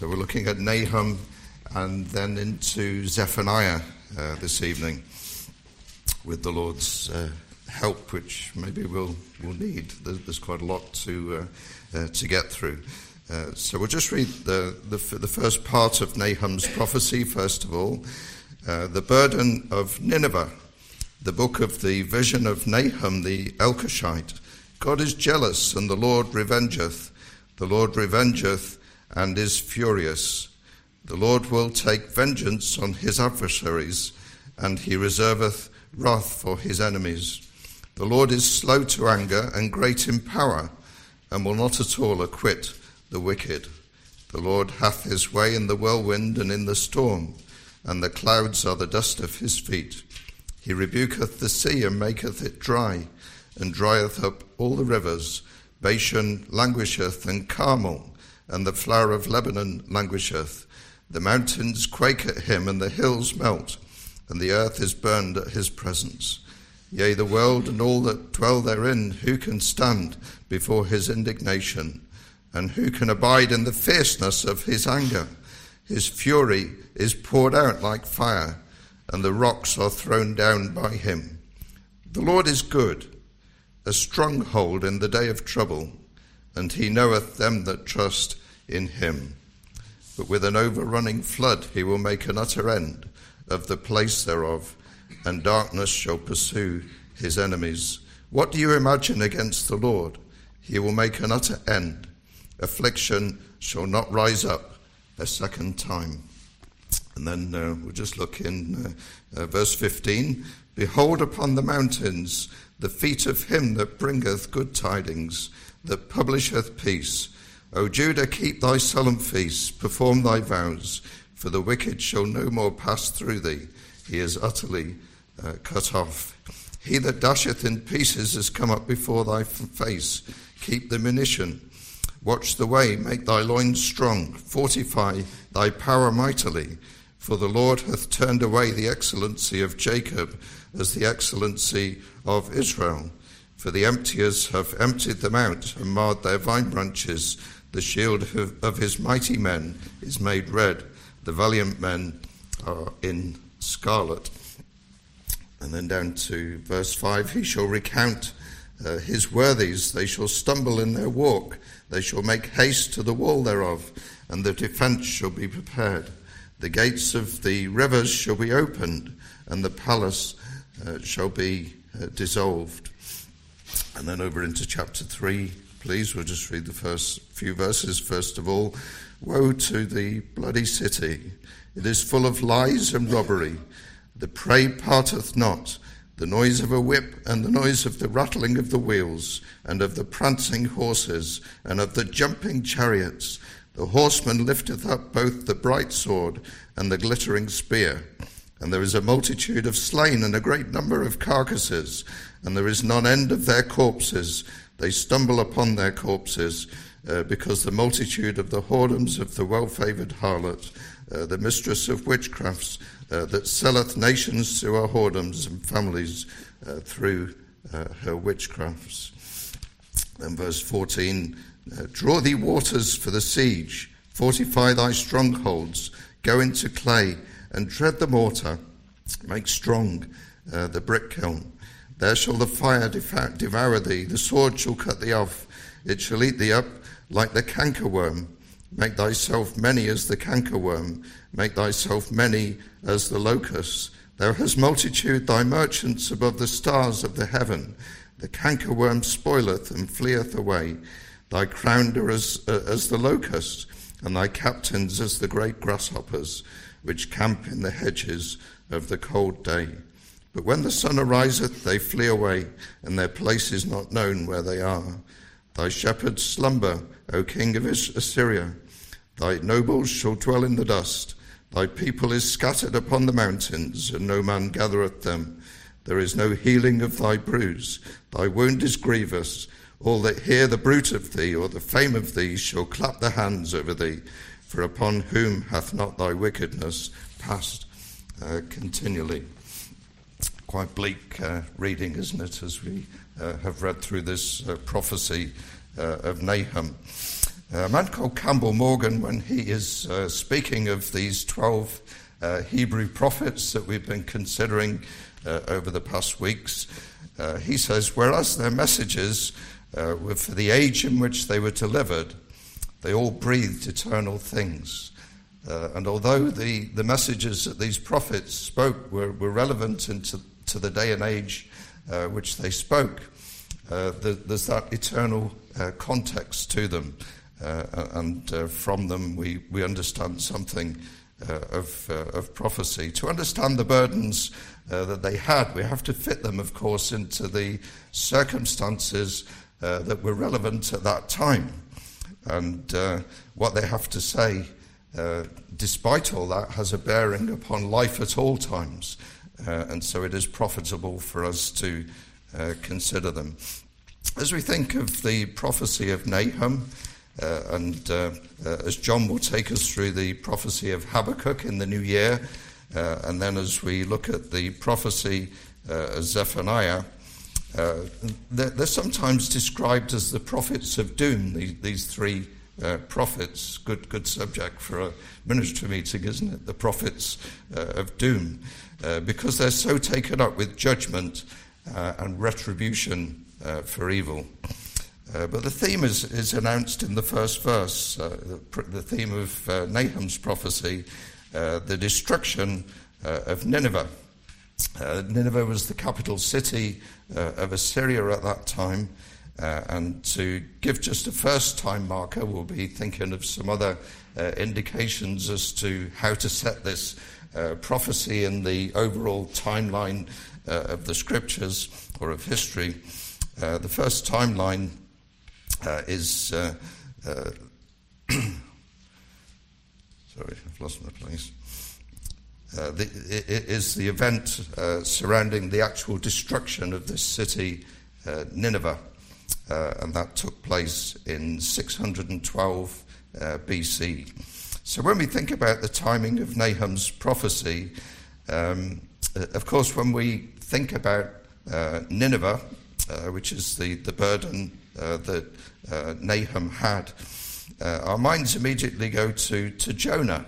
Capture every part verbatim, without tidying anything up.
So we're looking at Nahum and then into Zephaniah uh, this evening with the Lord's uh, help, which maybe we'll, we'll need. There's, there's quite a lot to uh, uh, to get through. Uh, so we'll just read the, the, the first part of Nahum's prophecy, first of all. Uh, the burden of Nineveh, the book of the vision of Nahum the Elkoshite. God is jealous, and the Lord revengeth. The Lord revengeth, and is furious. The Lord will take vengeance on his adversaries, and he reserveth wrath for his enemies. The Lord is slow to anger and great in power, and will not at all acquit the wicked. The Lord hath his way in the whirlwind and in the storm, and the clouds are the dust of his feet. He rebuketh the sea and maketh it dry, and drieth up all the rivers. Bashan languisheth, and Carmel, and the flower of Lebanon languisheth. The mountains quake at him, and the hills melt, and the earth is burned at his presence. Yea, the world and all that dwell therein, who can stand before his indignation? And who can abide in the fierceness of his anger? His fury is poured out like fire, and the rocks are thrown down by him. The Lord is good, a stronghold in the day of trouble, and he knoweth them that trust in him. But with an overrunning flood he will make an utter end of the place thereof, and darkness shall pursue his enemies. What do you imagine against the Lord? He will make an utter end. Affliction shall not rise up a second time. And then uh, we'll just look in uh, uh, verse fifteen. Behold upon the mountains the feet of him that bringeth good tidings, that publisheth peace. O Judah, keep thy solemn feasts, perform thy vows, for the wicked shall no more pass through thee. He is utterly uh, cut off. He that dasheth in pieces is come up before thy face. Keep the munition. Watch the way, make thy loins strong, fortify thy power mightily. For the Lord hath turned away the excellency of Jacob as the excellency of Israel. For the emptiers have emptied them out and marred their vine branches. The shield of his mighty men is made red. The valiant men are in scarlet. And then down to verse five, he shall recount uh, his worthies. They shall stumble in their walk. They shall make haste to the wall thereof, and the defence shall be prepared. The gates of the rivers shall be opened, and the palace uh, shall be uh, dissolved. And then over into chapter three, please, we'll just read the first few verses. First of all, woe to the bloody city. It is full of lies and robbery. The prey parteth not. The noise of a whip and the noise of the rattling of the wheels and of the prancing horses and of the jumping chariots. The horseman lifteth up both the bright sword and the glittering spear. And there is a multitude of slain and a great number of carcasses, and there is none end of their corpses. They stumble upon their corpses, uh, because the multitude of the whoredoms of the well-favoured harlot, uh, the mistress of witchcrafts, uh, that selleth nations to her whoredoms and families uh, through uh, her witchcrafts. And verse fourteen, uh, draw thee waters for the siege, fortify thy strongholds, go into clay, and tread the mortar, make strong uh, the brick kiln. There shall the fire devour thee, the sword shall cut thee off, it shall eat thee up like the cankerworm. Make thyself many as the cankerworm, make thyself many as the locust. Thou hast multitude thy merchants above the stars of the heaven. The cankerworm spoileth and fleeth away. Thy crowned are as, uh, as the locust, and thy captains as the great grasshoppers, which camp in the hedges of the cold day. But when the sun ariseth, they flee away, and their place is not known where they are. Thy shepherds slumber, O king of Assyria. Thy nobles shall dwell in the dust. Thy people is scattered upon the mountains, and no man gathereth them. There is no healing of thy bruise. Thy wound is grievous. All that hear the bruit of thee, or the fame of thee, shall clap their hands over thee. For upon whom hath not thy wickedness passed uh, continually? Quite bleak uh, reading, isn't it, as we uh, have read through this uh, prophecy uh, of Nahum. A man called Campbell Morgan, when he is uh, speaking of these twelve uh, Hebrew prophets that we've been considering uh, over the past weeks, uh, he says, whereas their messages uh, were for the age in which they were delivered, they all breathed eternal things. Uh, and although the, the messages that these prophets spoke were, were relevant into to the day and age uh, which they spoke, uh, the, there's that eternal uh, context to them. Uh, and uh, from them we, we understand something uh, of, uh, of prophecy. To understand the burdens uh, that they had, we have to fit them, of course, into the circumstances uh, that were relevant at that time. And uh, what they have to say, uh, despite all that, has a bearing upon life at all times. Uh, and so it is profitable for us to uh, consider them. As we think of the prophecy of Nahum, Uh, and uh, uh, as John will take us through the prophecy of Habakkuk in the new year, uh, and then as we look at the prophecy uh, of Zephaniah, uh, they're, they're sometimes described as the prophets of doom, these, these three uh, prophets. Good good subject for a ministry meeting, isn't it? The prophets uh, of doom, uh, because they're so taken up with judgment uh, and retribution uh, for evil. Uh, but the theme is, is announced in the first verse, uh, the, the theme of uh, Nahum's prophecy, uh, the destruction uh, of Nineveh. Uh, Nineveh was the capital city uh, of Assyria at that time, uh, and to give just a first-time marker, we'll be thinking of some other uh, indications as to how to set this uh, prophecy in the overall timeline uh, of the scriptures or of history. Uh, the first timeline Uh, is, uh, uh, sorry, I've lost my place, uh, the, it is the event uh, surrounding the actual destruction of this city, uh, Nineveh, uh, and that took place in six hundred twelve uh, B C. So when we think about the timing of Nahum's prophecy, um, of course, when we think about uh, Nineveh, uh, which is the, the burden uh, that Uh, Nahum had, uh, our minds immediately go to, to Jonah.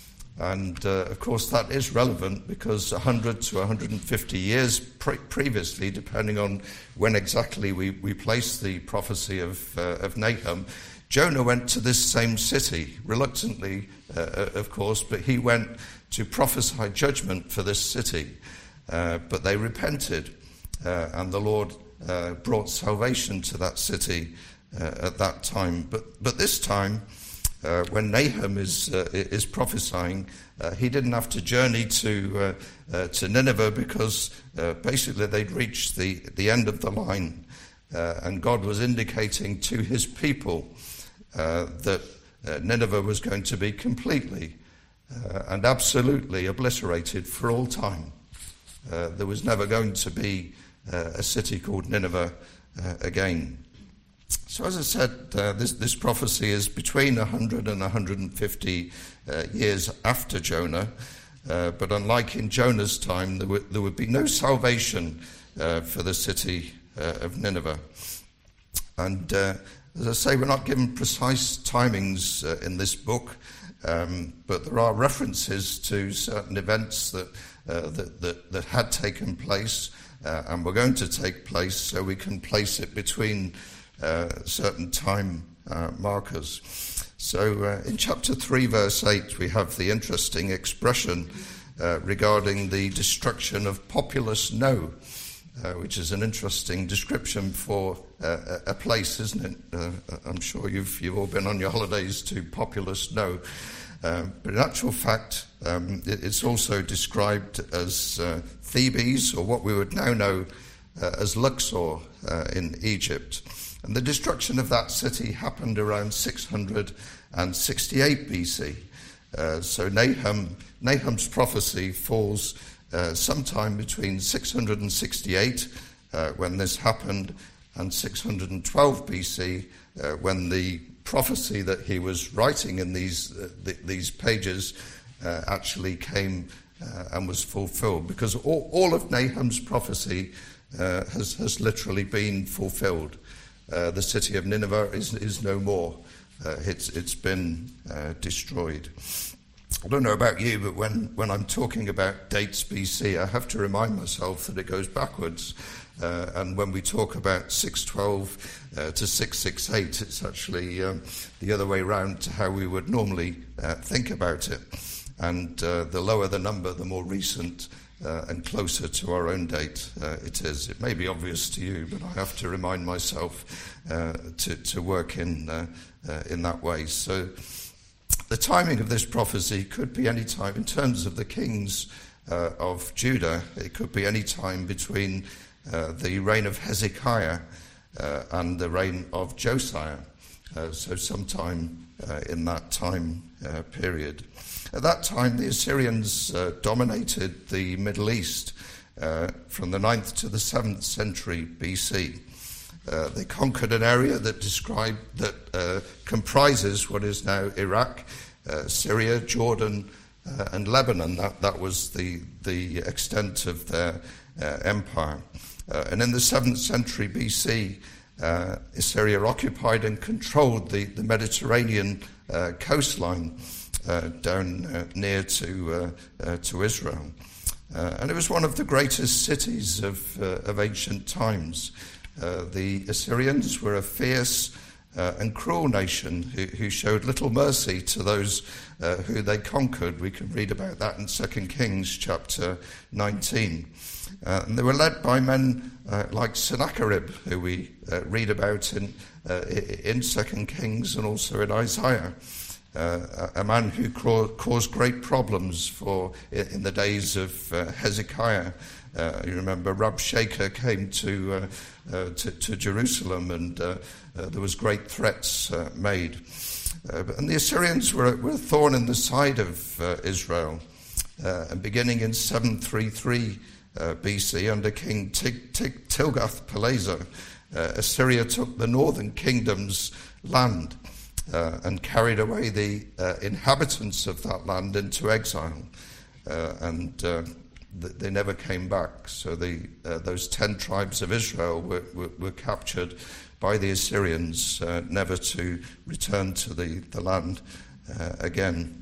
And uh, of course that is relevant because one hundred to one hundred fifty years pre- previously, depending on when exactly we, we place the prophecy of, uh, of Nahum, Jonah went to this same city, reluctantly uh, of course, but he went to prophesy judgment for this city. Uh, but they repented, uh, and the Lord uh, brought salvation to that city Uh, at that time. But but this time, uh, when Nahum is uh, is prophesying, uh, he didn't have to journey to uh, uh, to Nineveh because uh, basically they'd reached the, the end of the line, uh, and God was indicating to his people uh, that uh, Nineveh was going to be completely uh, and absolutely obliterated for all time. Uh, there was never going to be uh, a city called Nineveh uh, again. So as I said, uh, this, this prophecy is between one hundred and one hundred fifty uh, years after Jonah, uh, but unlike in Jonah's time, there would, there would be no salvation uh, for the city uh, of Nineveh. And uh, as I say, we're not given precise timings uh, in this book, um, but there are references to certain events that, uh, that, that, that had taken place uh, and were going to take place, so we can place it between Uh, certain time uh, markers. So uh, in chapter three, verse eight, we have the interesting expression uh, regarding the destruction of populous No, uh, which is an interesting description for uh, a place, isn't it? Uh, I'm sure you've you've all been on your holidays to populous No. Uh, but in actual fact, um, it, it's also described as uh, Thebes, or what we would now know uh, as Luxor uh, in Egypt. And the destruction of that city happened around six hundred sixty-eight B C. Uh, so Nahum, Nahum's prophecy falls uh, sometime between six hundred sixty-eight, uh, when this happened, and six hundred twelve B C, uh, when the prophecy that he was writing in these uh, th- these pages uh, actually came uh, and was fulfilled. Because all, all of Nahum's prophecy uh, has, has literally been fulfilled. Uh, the city of Nineveh is, is no more. uh, it's it's been uh, destroyed. I don't know about you, but when, when I'm talking about dates B C, I have to remind myself that it goes backwards. Uh, and when we talk about six twelve uh, to six sixty-eight, it's actually um, the other way round to how we would normally uh, think about it. And uh, the lower the number, the more recent uh, and closer to our own date uh, it is. It may be obvious to you, but I have to remind myself uh, to, to work in, uh, uh, in that way. So the timing of this prophecy could be any time. In terms of the kings uh, of Judah, it could be any time between uh, the reign of Hezekiah uh, and the reign of Josiah. Uh, so sometime uh, in that time uh, period. At that time, the Assyrians uh, dominated the Middle East uh, from the ninth to the seventh century B C. Uh, they conquered an area that described that uh, comprises what is now Iraq, uh, Syria, Jordan, uh, and Lebanon. That that was the the extent of their uh, empire. Uh, and in the seventh century B C, uh, Assyria occupied and controlled the the Mediterranean uh, coastline uh, down uh, near to uh, uh, to Israel, uh, and it was one of the greatest cities of uh, of ancient times. Uh, the Assyrians were a fierce uh, and cruel nation who, who showed little mercy to those uh, who they conquered. We can read about that in Second Kings chapter nineteen. Uh, and they were led by men uh, like Sennacherib, who we uh, read about in uh, in Second Kings and also in Isaiah. Uh, a man who caused great problems for in the days of uh, Hezekiah. Uh, you remember Rabshakeh came to, uh, uh, to to Jerusalem, and uh, uh, there was great threats uh, made. Uh, and the Assyrians were, were a thorn in the side of uh, Israel. Uh, and beginning in seven thirty-three uh, B C, under King Tig- Tig- Tilgath-Pileser, uh, Assyria took the northern kingdom's land uh, and carried away the uh, inhabitants of that land into exile. Uh, and uh, They never came back. So the uh, those ten tribes of Israel were, were, were captured by the Assyrians, uh, never to return to the, the land uh, again.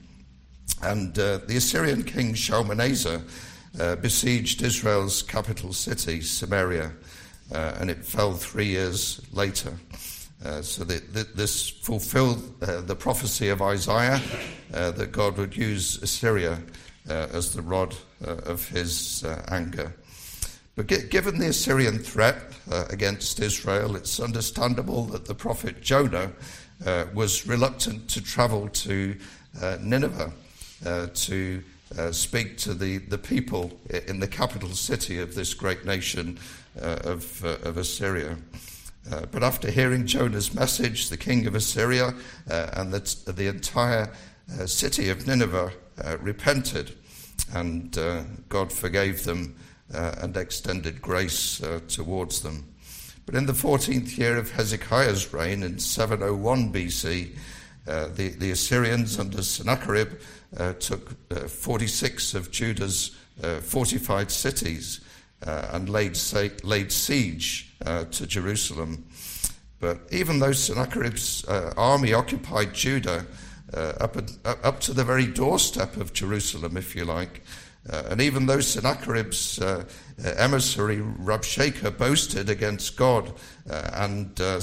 And uh, the Assyrian king Shalmaneser uh, besieged Israel's capital city, Samaria, uh, and it fell three years later. Uh, so the, the, this fulfilled uh, the prophecy of Isaiah uh, that God would use Assyria Uh, as the rod uh, of his uh, anger. But g- given the Assyrian threat uh, against Israel, it's understandable that the prophet Jonah uh, was reluctant to travel to uh, Nineveh uh, to uh, speak to the, the people in the capital city of this great nation uh, of, uh, of Assyria. Uh, but after hearing Jonah's message, the king of Assyria uh, and the, the entire uh, city of Nineveh uh, repented, and uh, God forgave them uh, and extended grace uh, towards them. But in the fourteenth year of Hezekiah's reign, in seven oh one B C, uh, the, the Assyrians under Sennacherib uh, took uh, forty-six of Judah's uh, fortified cities uh, and laid, sa- laid siege uh, to Jerusalem. But even though Sennacherib's uh, army occupied Judah uh, up, at, up to the very doorstep of Jerusalem, if you like, uh, and even though Sennacherib's uh, emissary Rabshakeh boasted against God uh, and uh,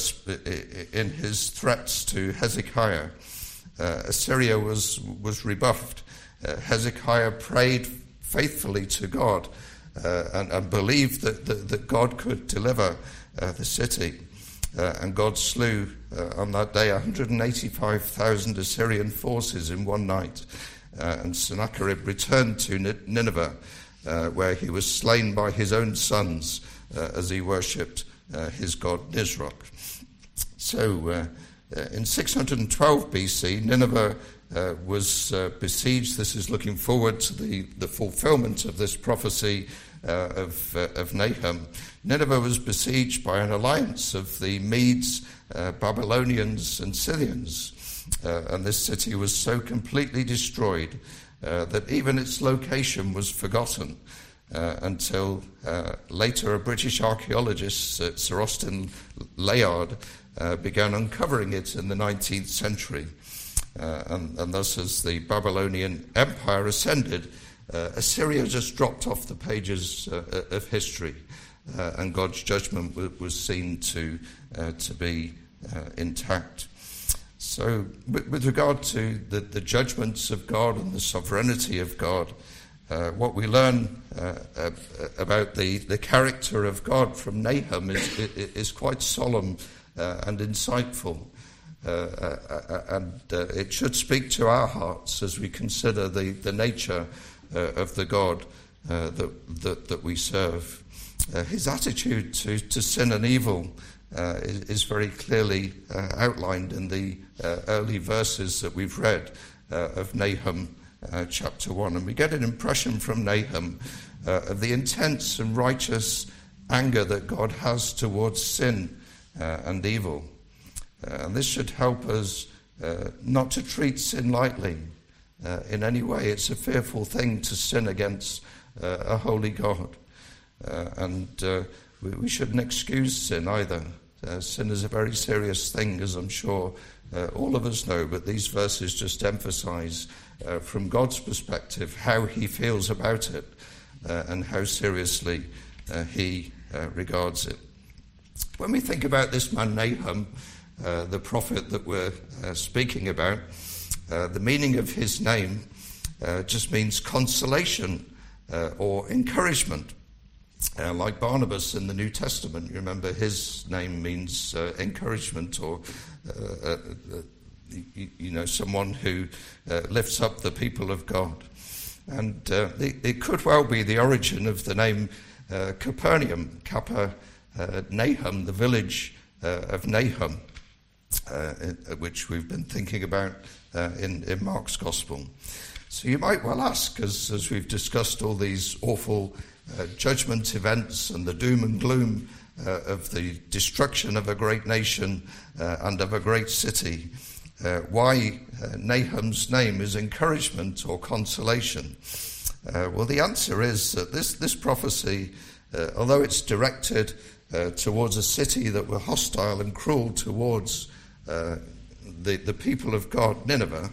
in his threats to Hezekiah, uh, Assyria was, was rebuffed. Uh, Hezekiah prayed faithfully to God uh, and, and believed that, that, that God could deliver uh, the city. Uh, and God slew uh, on that day one hundred eighty-five thousand Assyrian forces in one night. Uh, and Sennacherib returned to Nineveh, uh, where he was slain by his own sons uh, as he worshipped uh, his god Nisroch. So uh, uh, in six hundred twelve B C, Nineveh uh, was uh, besieged. This is looking forward to the, the fulfillment of this prophecy Uh, of, uh, of Nahum. Nineveh was besieged by an alliance of the Medes, uh, Babylonians, and Scythians. Uh, and this city was so completely destroyed uh, that even its location was forgotten. uh, until uh, later a British archaeologist, uh, Sir Austin Layard, uh, began uncovering it in the nineteenth century. Uh, and, and thus, as the Babylonian Empire ascended, uh, Assyria just dropped off the pages uh, of history, uh, and God's judgment w- was seen to uh, to be uh, intact. So, with, with regard to the, the judgments of God and the sovereignty of God, uh, what we learn uh, uh, about the, the character of God from Nahum is, is quite solemn uh, and insightful. Uh, uh, and uh, it should speak to our hearts as we consider the, the nature uh, of the God uh, that, that, that we serve. Uh, his attitude to, to sin and evil uh, is, is very clearly uh, outlined in the uh, early verses that we've read uh, of Nahum uh, chapter one. And we get an impression from Nahum uh, of the intense and righteous anger that God has towards sin uh, and evil. Uh, and this should help us uh, not to treat sin lightly uh, in any way. It's a fearful thing to sin against uh, a holy God. Uh, and uh, we, we shouldn't excuse sin either. Uh, sin is a very serious thing, as I'm sure uh, all of us know, but these verses just emphasize uh, from God's perspective how he feels about it uh, and how seriously uh, he uh, regards it. When we think about this man Nahum, Uh, the prophet that we're uh, speaking about, uh, the meaning of his name uh, just means consolation uh, or encouragement. Uh, like Barnabas in the New Testament, you remember his name means uh, encouragement, or uh, uh, uh, you, you know, someone who uh, lifts up the people of God. And uh, it, it could well be the origin of the name uh, Capernaum, Kappa uh, Nahum, the village uh, of Nahum. Uh, which we've been thinking about uh, in, in Mark's Gospel. So you might well ask, as, as we've discussed all these awful uh, judgment events and the doom and gloom uh, of the destruction of a great nation uh, and of a great city, uh, why uh, Nahum's name is encouragement or consolation. Uh, well, the answer is that this, this prophecy, uh, although it's directed uh, towards a city that were hostile and cruel towards Uh, the, the people of God, Nineveh,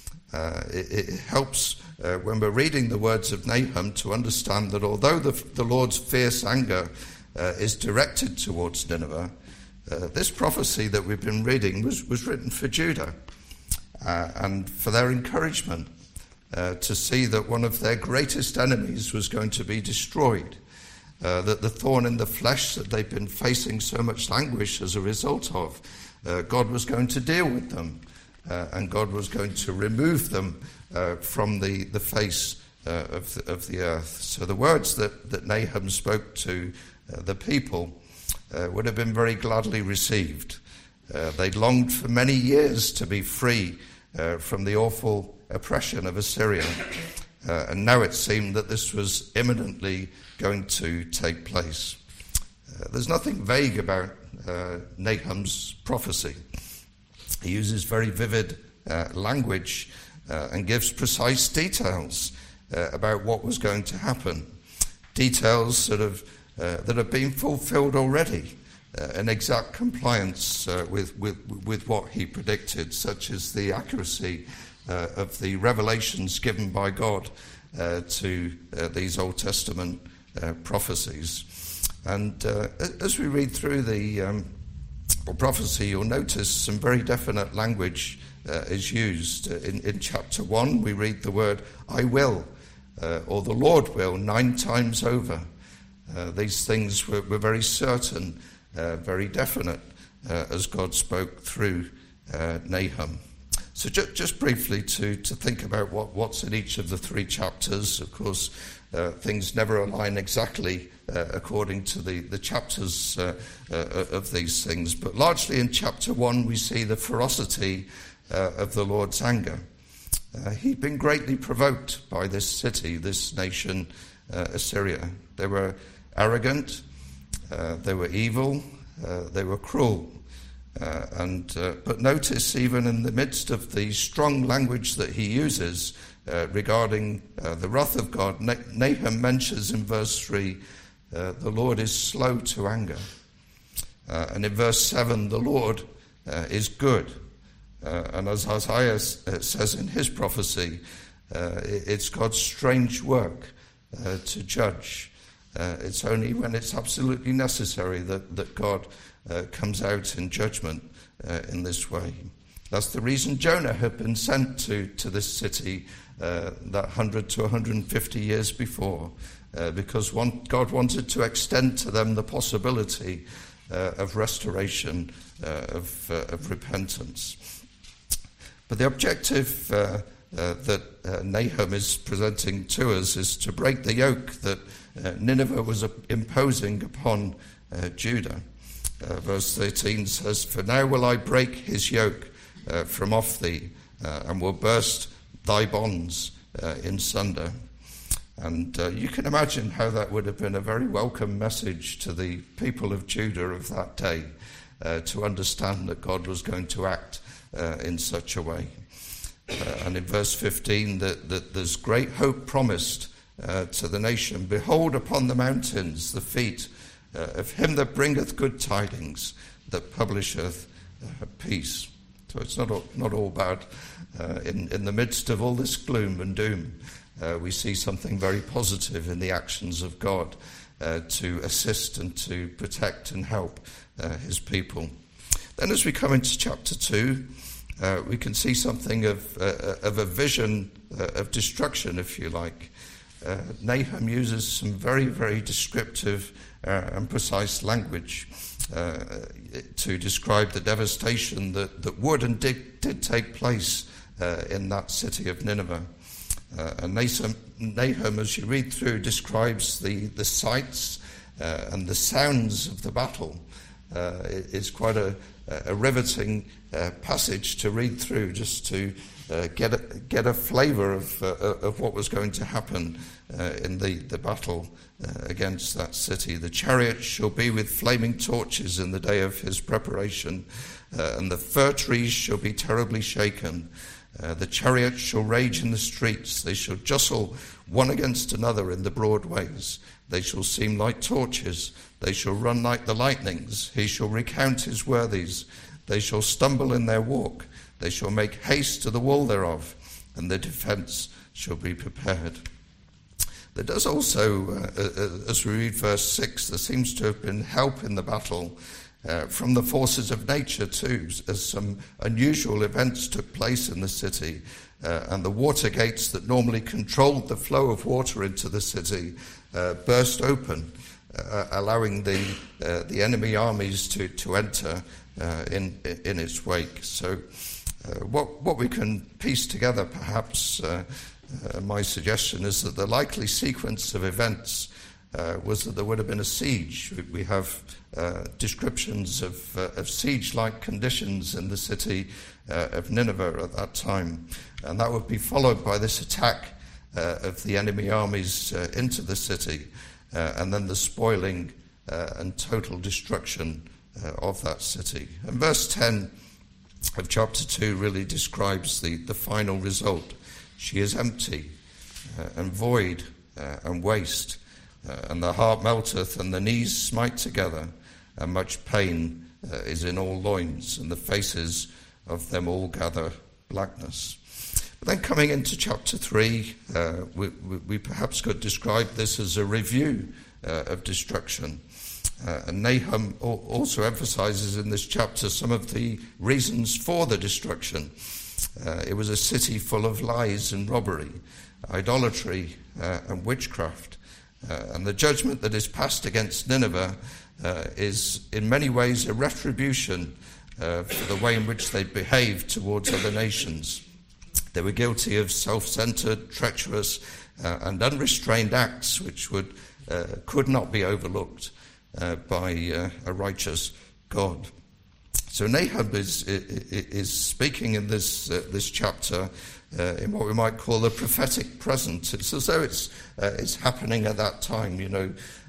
uh, it, it helps uh, when we're reading the words of Nahum to understand that although the, the Lord's fierce anger uh, is directed towards Nineveh, uh, this prophecy that we've been reading was, was written for Judah uh, and for their encouragement uh, to see that one of their greatest enemies was going to be destroyed, uh, that the thorn in the flesh that they've been facing so much anguish as a result of, Uh, God was going to deal with them, uh, and God was going to remove them uh, from the, the face uh, of, the, of the earth. So the words that, that Nahum spoke to uh, the people uh, would have been very gladly received. Uh, they'd longed for many years to be free uh, from the awful oppression of Assyria, uh, and now it seemed that this was imminently going to take place. Uh, there's nothing vague about Uh, Nahum's prophecy. He uses very vivid uh, language uh, and gives precise details uh, about what was going to happen. Details that have, uh, that have been fulfilled already uh, in exact compliance uh, with, with, with what he predicted, such as the accuracy uh, of the revelations given by God uh, to uh, these Old Testament uh, prophecies. And uh, as we read through the um, prophecy, you'll notice some very definite language uh, is used. In, in chapter one, we read the word, I will, uh, or the Lord will, nine times over. Uh, these things were, were very certain, uh, very definite, uh, as God spoke through uh, Nahum. So ju- just briefly to, to think about what, what's in each of the three chapters. Of course, uh, things never align exactly uh, according to the, the chapters uh, uh, of these things. But largely in chapter one, we see the ferocity uh, of the Lord's anger. Uh, he'd been greatly provoked by this city, this nation, uh, Assyria. They were arrogant, uh, they were evil, uh, they were cruel. Uh, and uh, but notice, even in the midst of the strong language that he uses uh, regarding uh, the wrath of God, Nahum mentions in verse three, uh, the Lord is slow to anger. Uh, and in verse seven, the Lord uh, is good. Uh, and as Isaiah says in his prophecy, uh, it's God's strange work uh, to judge. Uh, it's only when it's absolutely necessary that, that God uh, comes out in judgment uh, in this way. That's the reason Jonah had been sent to, to this city uh, that one hundred to one hundred fifty years before, uh, because one, God wanted to extend to them the possibility uh, of restoration, uh, of, uh, of repentance. But the objective uh, uh, that uh, Nahum is presenting to us is to break the yoke that uh, Nineveh was uh, imposing upon uh, Judah. Uh, verse thirteen says, "For now will I break his yoke uh, from off thee, uh, and will burst thy bonds uh, in sunder." And uh, you can imagine how that would have been a very welcome message to the people of Judah of that day, uh, to understand that God was going to act Uh, in such a way. Uh, and in verse fifteen, that, that there's great hope promised uh, to the nation. "Behold upon the mountains the feet uh, of him that bringeth good tidings, that publisheth uh, peace." So it's not all, not all bad. Uh, in, in the midst of all this gloom and doom, uh, we see something very positive in the actions of God uh, to assist and to protect and help uh, his people. Then as we come into chapter two, uh, we can see something of, uh, of a vision uh, of destruction, if you like. Uh, Nahum uses some very, very descriptive uh, and precise language uh, to describe the devastation that, that would and did, did take place uh, in that city of Nineveh. Uh, and Nahum, Nahum, as you read through, describes the, the sights uh, and the sounds of the battle. Uh, it, it's quite a, a riveting uh, passage to read through, just to uh, get a, get a flavour of uh, of what was going to happen uh, in the the battle uh, against that city. "The chariots shall be with flaming torches in the day of his preparation, uh, and the fir trees shall be terribly shaken. Uh, the chariots shall rage in the streets; they shall jostle one against another in the broad ways. They shall seem like torches. They shall run like the lightnings. He shall recount his worthies. They shall stumble in their walk. They shall make haste to the wall thereof, and the defence shall be prepared." There does also, uh, as we read verse six, there seems to have been help in the battle uh, from the forces of nature too, as some unusual events took place in the city. Uh, and the water gates that normally controlled the flow of water into the city uh, burst open, uh, allowing the uh, the enemy armies to to enter uh, in in its wake. So, uh, what what we can piece together, perhaps, uh, uh, my suggestion is that the likely sequence of events uh, was that there would have been a siege. We, we have uh, descriptions of uh, of siege-like conditions in the city uh, of Nineveh at that time. And that would be followed by this attack uh, of the enemy armies uh, into the city, uh, and then the spoiling uh, and total destruction uh, of that city. And verse ten of chapter two really describes the, the final result. "She is empty uh, and void uh, and waste, uh, and the heart melteth, and the knees smite together, and much pain uh, is in all loins, and the faces of them all gather blackness." But then coming into chapter three, uh, we, we, we perhaps could describe this as a review uh, of destruction. Uh, and Nahum also emphasizes in this chapter some of the reasons for the destruction. Uh, it was a city full of lies and robbery, idolatry uh, and witchcraft. Uh, and the judgment that is passed against Nineveh uh, is in many ways a retribution uh, for the way in which they behaved towards other nations. They were guilty of self-centered, treacherous, uh, and unrestrained acts which would uh, could not be overlooked uh, by uh, a righteous God. So Nahum is is speaking in this uh, this chapter uh, in what we might call the prophetic present. It's as though it's uh, it's happening at that time. You know,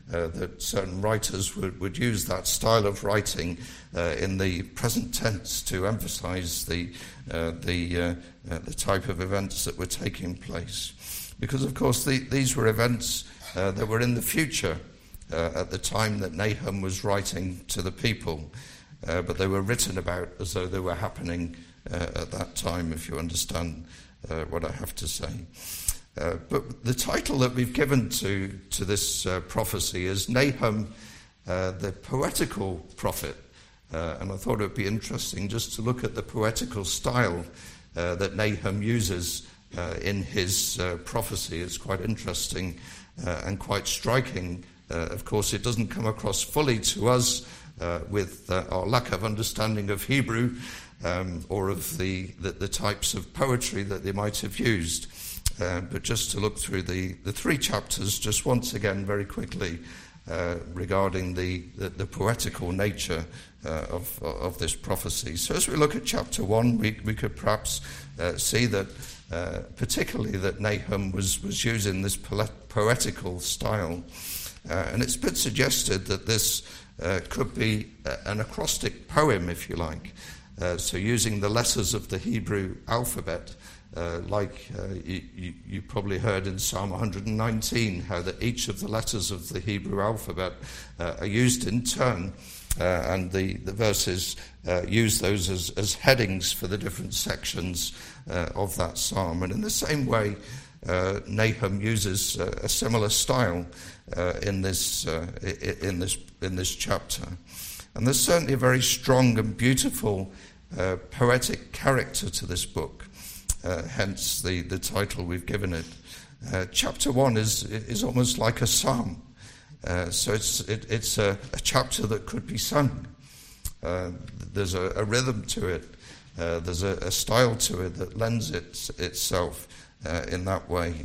uh, that certain writers would, would use that style of writing uh, in the present tense to emphasize the uh, the uh, uh, the type of events that were taking place, because of course the, these were events uh, that were in the future uh, at the time that Nahum was writing to the people, uh, but they were written about as though they were happening uh, at that time, if you understand uh, what I have to say. Uh, but the title that we've given to, to this uh, prophecy is Nahum, uh, the poetical prophet. Uh, and I thought it would be interesting just to look at the poetical style uh, that Nahum uses uh, in his uh, prophecy. It's quite interesting uh, and quite striking. Uh, of course, it doesn't come across fully to us uh, with uh, our lack of understanding of Hebrew um, or of the, the, the types of poetry that they might have used. Uh, but just to look through the, the three chapters, just once again, very quickly, uh, regarding the, the, the poetical nature uh, of, of this prophecy. So as we look at chapter one, we, we could perhaps uh, see that, uh, particularly that Nahum was, was using this poetical style. Uh, and it's been suggested that this uh, could be an acrostic poem, if you like. Uh, so using the letters of the Hebrew alphabet. Uh, like uh, you, you, you probably heard in Psalm one hundred nineteen, how that each of the letters of the Hebrew alphabet uh, are used in turn, uh, and the, the verses uh, use those as, as headings for the different sections uh, of that psalm. And in the same way, uh, Nahum uses uh, a similar style uh, in this uh, in this in this chapter. And there's certainly a very strong and beautiful uh, poetic character to this book. Uh, hence the, the title we've given it. Uh, chapter one is is almost like a psalm. Uh, so it's it, it's a, a chapter that could be sung. Uh, there's a, a rhythm to it. Uh, there's a, a style to it that lends it, itself uh, in that way.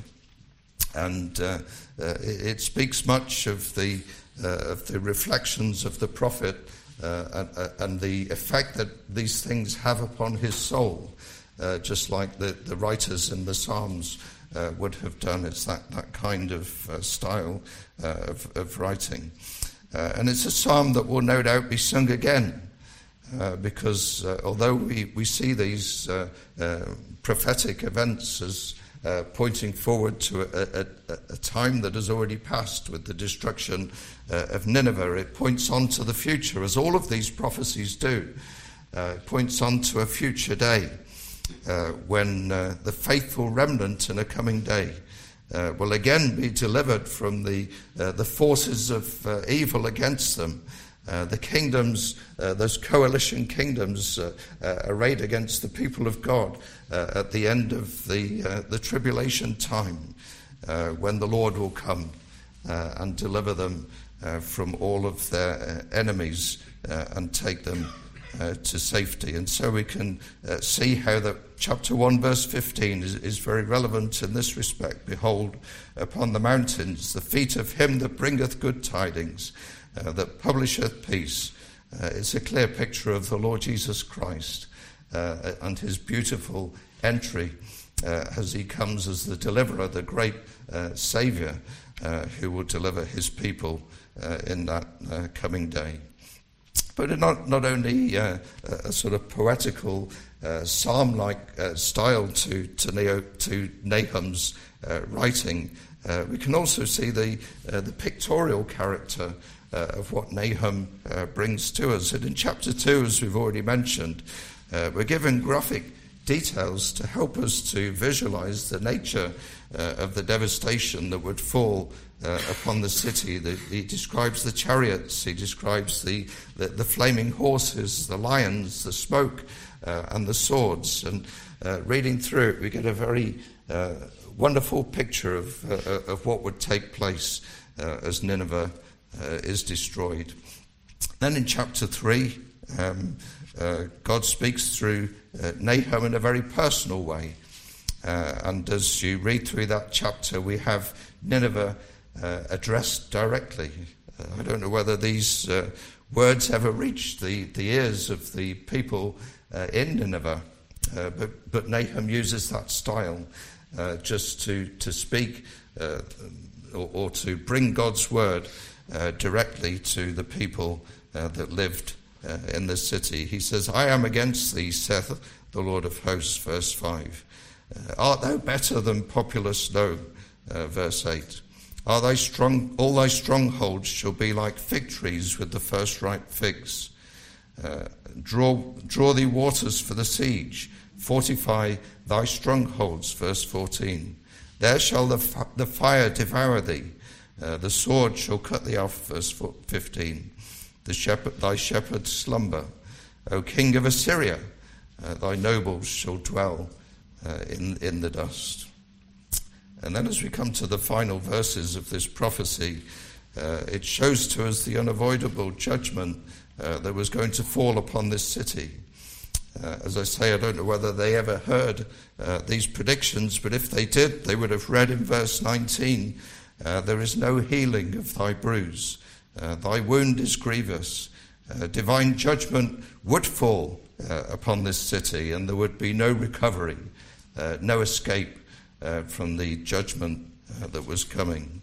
And uh, uh, it, it speaks much of the uh, of the reflections of the prophet uh, and, and the effect that these things have upon his soul. Uh, just like the, the writers in the Psalms uh, would have done. It's that, that kind of uh, style uh, of, of writing. Uh, and it's a psalm that will no doubt be sung again, uh, because uh, although we, we see these uh, uh, prophetic events as uh, pointing forward to a, a, a time that has already passed with the destruction uh, of Nineveh, it points on to the future, as all of these prophecies do. Uh, it points on to a future day. Uh, when uh, the faithful remnant in a coming day uh, will again be delivered from the uh, the forces of uh, evil against them. Uh, the kingdoms, uh, those coalition kingdoms uh, uh, arrayed against the people of God uh, at the end of the uh, the tribulation time, uh, when the Lord will come uh, and deliver them uh, from all of their uh, enemies uh, and take them Uh, to safety. And so we can uh, see how that chapter one verse fifteen is, is very relevant in this respect. Behold, upon the mountains the feet of him that bringeth good tidings, uh, that publisheth peace. Uh, it's a clear picture of the Lord Jesus Christ uh, and his beautiful entry uh, as he comes as the deliverer, the great uh, Saviour uh, who will deliver his people uh, in that uh, coming day. But not not only uh, a sort of poetical, uh, psalm-like uh, style to to, Neo, to Nahum's uh, writing, uh, we can also see the uh, the pictorial character uh, of what Nahum uh, brings to us. And in chapter two, as we've already mentioned, uh, we're given graphic details to help us to visualize the nature uh, of the devastation that would fall Uh, upon the city. The, he describes the chariots, he describes the, the, the flaming horses, the lions, the smoke, uh, and the swords. And uh, reading through it, we get a very uh, wonderful picture of, uh, of what would take place uh, as Nineveh uh, is destroyed. Then in chapter three, um, uh, God speaks through uh, Nahum in a very personal way. Uh, and as you read through that chapter, we have Nineveh Uh, addressed directly. Uh, I don't know whether these uh, words ever reached the, the ears of the people uh, in Nineveh, uh, but, but Nahum uses that style uh, just to, to speak uh, or, or to bring God's word uh, directly to the people uh, that lived uh, in the city. He says, I am against thee, saith the Lord of hosts, verse five. Uh, art thou better than populous? No, uh, verse eight. Are thy strong, all thy strongholds shall be like fig trees with the first ripe figs. Uh, draw, draw thee waters for the siege. Fortify thy strongholds, verse fourteen. There shall the, f- the fire devour thee. Uh, the sword shall cut thee off, verse fifteen. The shepherd, thy shepherds slumber. O king of Assyria, uh, thy nobles shall dwell uh, in, in the dust. And then as we come to the final verses of this prophecy, uh, it shows to us the unavoidable judgment uh, that was going to fall upon this city. Uh, as I say, I don't know whether they ever heard uh, these predictions, but if they did, they would have read in verse nineteen, uh, there is no healing of thy bruise. Uh, thy wound is grievous. Uh, divine judgment would fall uh, upon this city, and there would be no recovery, uh, no escape uh, from the judgment uh, that was coming.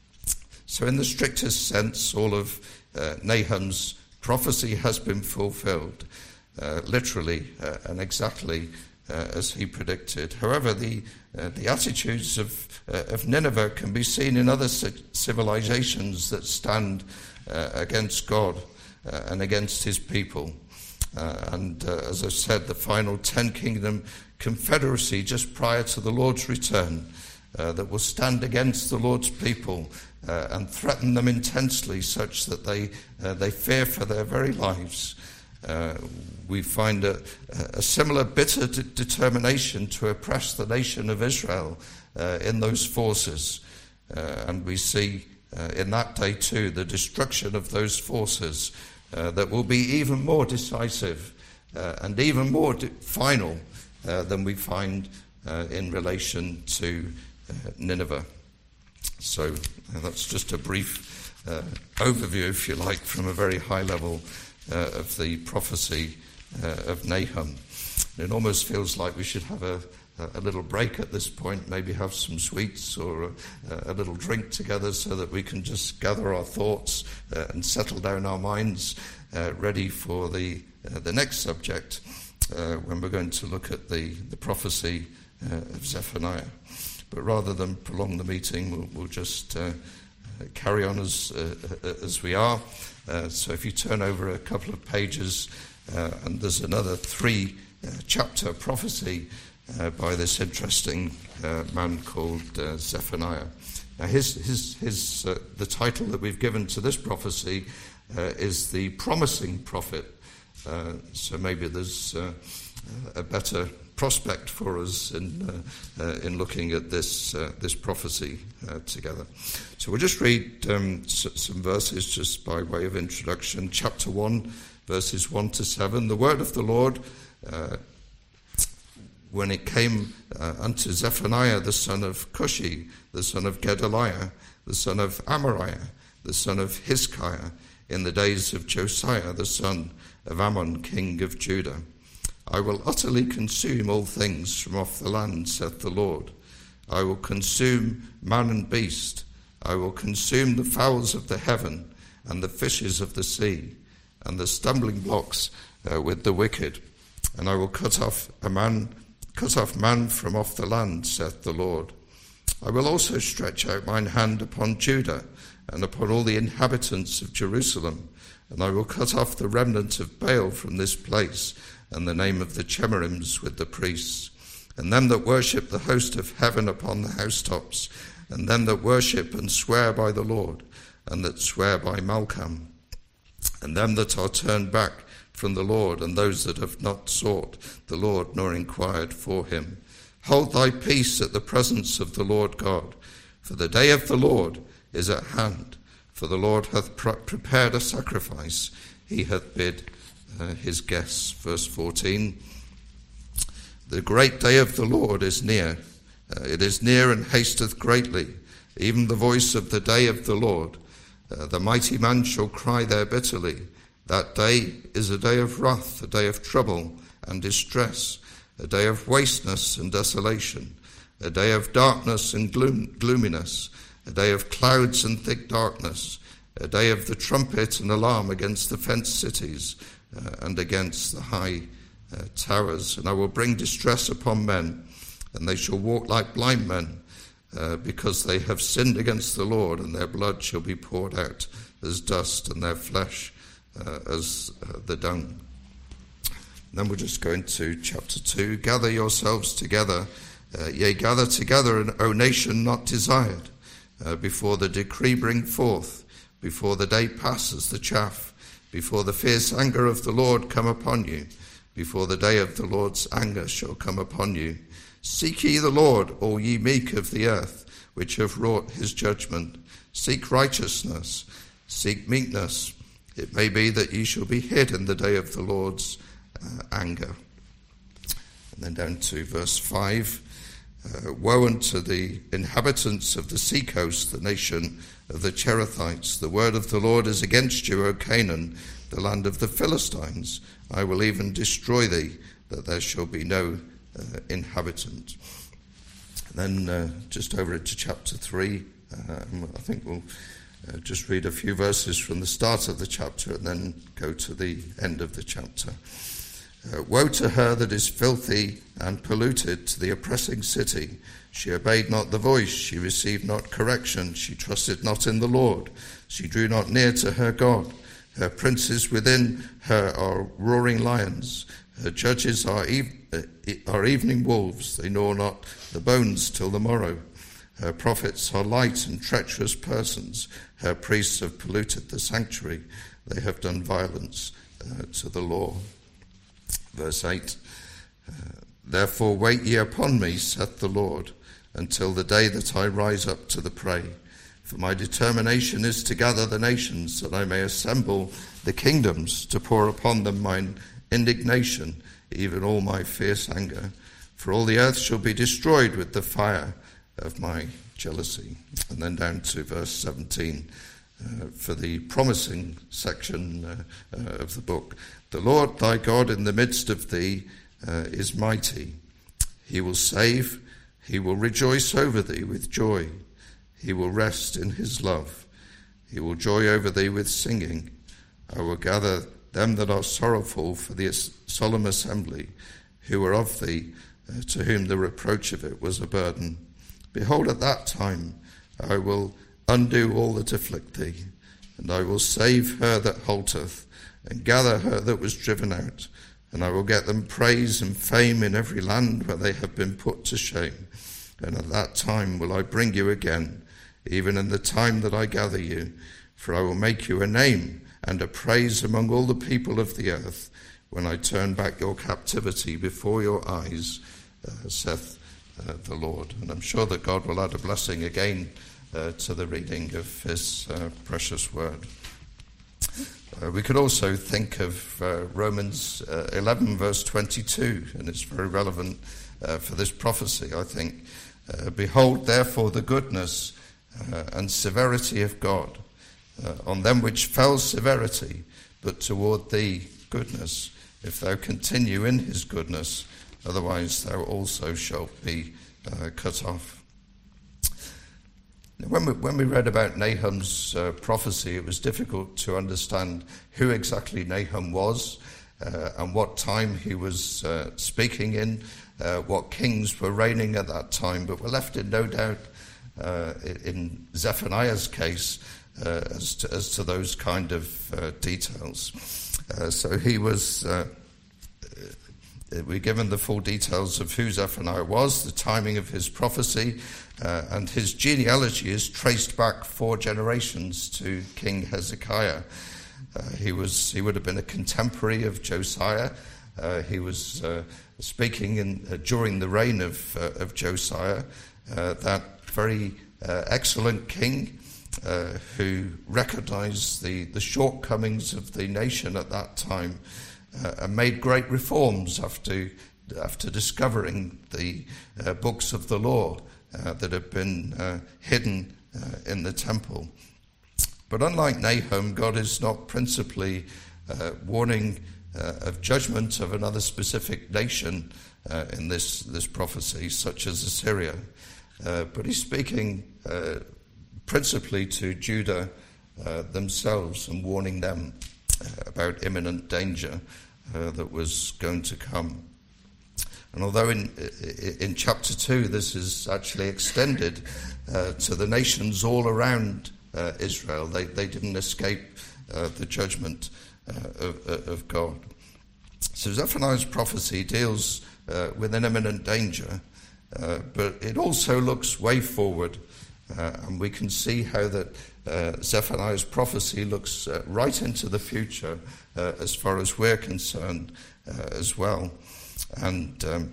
So in the strictest sense, all of uh, Nahum's prophecy has been fulfilled. Uh, literally uh, and exactly uh, as he predicted. However, the uh, the attitudes of uh, of Nineveh can be seen in other civilizations that stand uh, against God uh, and against his people. Uh, and uh, as I said, the final ten kingdom confederacy just prior to the Lord's return uh, that will stand against the Lord's people uh, and threaten them intensely, such that they uh, they fear for their very lives. Uh, we find a, a similar bitter de- determination to oppress the nation of Israel uh, in those forces. Uh, and we see uh, in that day too the destruction of those forces uh, that will be even more decisive uh, and even more de- final uh, than we find uh, in relation to uh, Nineveh. So uh, that's just a brief uh, overview, if you like, from a very high level Uh, of the prophecy uh, of Nahum. It almost feels like we should have a, a little break at this point, maybe have some sweets or a, a little drink together so that we can just gather our thoughts uh, and settle down our minds, uh, ready for the uh, the next subject uh, when we're going to look at the, the prophecy uh, of Zephaniah. But rather than prolong the meeting, we'll, we'll just uh, carry on as, uh, as we are. Uh, so if you turn over a couple of pages, uh, and there's another three uh, chapter prophecy uh, by this interesting uh, man called uh, Zephaniah. Now his his his uh, the title that we've given to this prophecy uh, is the Promising Prophet. Uh, so maybe there's uh, a better prospect for us in uh, uh, in looking at this uh, this prophecy uh, together. So we'll just read um, s- some verses just by way of introduction. Chapter one, verses one to seven. The word of the Lord, uh, when it came uh, unto Zephaniah the son of Cushi, the son of Gedaliah, the son of Amariah, the son of Hizkiah, in the days of Josiah the son of Ammon, king of Judah. I will utterly consume all things from off the land, saith the Lord. I will consume man and beast. I will consume the fowls of the heaven and the fishes of the sea and the stumbling blocks uh, with the wicked. And I will cut off a man, cut off man from off the land, saith the Lord. I will also stretch out mine hand upon Judah and upon all the inhabitants of Jerusalem, and I will cut off the remnant of Baal from this place, and the name of the Chemarims with the priests, and them that worship the host of heaven upon the housetops, and them that worship and swear by the Lord, and that swear by Malcham, and them that are turned back from the Lord, and those that have not sought the Lord nor inquired for him. Hold thy peace at the presence of the Lord God, for the day of the Lord is at hand, for the Lord hath pre- prepared a sacrifice, he hath bid Uh, his guests. Verse fourteen, the great day of the Lord is near. Uh, it is near and hasteth greatly, even the voice of the day of the Lord. Uh, the mighty man shall cry there bitterly. That day is a day of wrath, a day of trouble and distress, a day of wasteness and desolation, a day of darkness and gloom, gloominess, a day of clouds and thick darkness, a day of the trumpet and alarm against the fenced cities uh, and against the high uh, towers. And I will bring distress upon men, and they shall walk like blind men, uh, because they have sinned against the Lord, and their blood shall be poured out as dust, and their flesh uh, as uh, the dung. And then we'll just go into chapter two. Gather yourselves together, uh, yea, gather together, O nation not desired, uh, before the decree bring forth, before the day passes the chaff, before the fierce anger of the Lord come upon you, before the day of the Lord's anger shall come upon you. Seek ye the Lord, all ye meek of the earth, which have wrought his judgment. Seek righteousness, seek meekness. It may be that ye shall be hid in the day of the Lord's uh, anger. And then down to verse five. Uh, Woe unto the inhabitants of the seacoast, the nation of the Cherethites. The word of the Lord is against you, O Canaan, the land of the Philistines. I will even destroy thee, that there shall be no uh, inhabitant. And then uh, just over into chapter three, uh, I think we'll uh, just read a few verses from the start of the chapter and then go to the end of the chapter. Uh, Woe to her that is filthy and polluted, to the oppressing city. She obeyed not the voice, she received not correction, she trusted not in the Lord, she drew not near to her God. Her princes within her are roaring lions, her judges are, ev- are evening wolves, they gnaw not the bones till the morrow. Her prophets are light and treacherous persons, her priests have polluted the sanctuary, they have done violence uh, to the law. Verse eight, uh, Therefore wait ye upon me, saith the Lord, until the day that I rise up to the prey. For my determination is to gather the nations, that I may assemble the kingdoms, to pour upon them mine indignation, even all my fierce anger. For all the earth shall be destroyed with the fire of my jealousy. And then down to verse seventeen, uh, for the promising section uh, uh, of the book. The Lord thy God in the midst of thee uh, is mighty. He will save, he will rejoice over thee with joy. He will rest in his love. He will joy over thee with singing. I will gather them that are sorrowful for the solemn assembly, who are of thee, uh, to whom the reproach of it was a burden. Behold, at that time I will undo all that afflict thee, and I will save her that halteth, and gather her that was driven out, and I will get them praise and fame in every land where they have been put to shame. And at that time will I bring you again, even in the time that I gather you, for I will make you a name and a praise among all the people of the earth, when I turn back your captivity before your eyes, uh, saith uh, the Lord. And I'm sure that God will add a blessing again uh, to the reading of his uh, precious word. Uh, we could also think of uh, Romans uh, eleven, verse twenty-two, and it's very relevant uh, for this prophecy, I think. Uh, Behold, therefore, the goodness uh, and severity of God, uh, on them which fell severity, but toward thee goodness, if thou continue in his goodness, otherwise thou also shalt be uh, cut off. When we, when we read about Nahum's uh, prophecy, it was difficult to understand who exactly Nahum was uh, and what time he was uh, speaking in, uh, what kings were reigning at that time, but we're left in no doubt uh, in Zephaniah's case uh, as, to, as to those kind of uh, details. Uh, so he was... Uh, We're given the full details of who Zephaniah was, the timing of his prophecy, uh, and his genealogy is traced back four generations to King Hezekiah. Uh, he was he would have been a contemporary of Josiah. Uh, he was uh, speaking in, uh, during the reign of uh, of Josiah, uh, that very uh, excellent king uh, who recognized the, the shortcomings of the nation at that time. Uh, and made great reforms after after discovering the uh, books of the law uh, that had been uh, hidden uh, in the temple. But unlike Nahum, God is not principally uh, warning uh, of judgment of another specific nation uh, in this, this prophecy, such as Assyria. Uh, but he's speaking uh, principally to Judah uh, themselves and warning them uh, about imminent danger uh, that was going to come. And although in in chapter two this is actually extended uh, to the nations all around uh, Israel, they, they didn't escape uh, the judgment uh, of, of God. So Zephaniah's prophecy deals uh, with an imminent danger, uh, but it also looks way forward, uh, and we can see how that uh, Zephaniah's prophecy looks uh, right into the future uh, as far as we're concerned uh, as well. And um,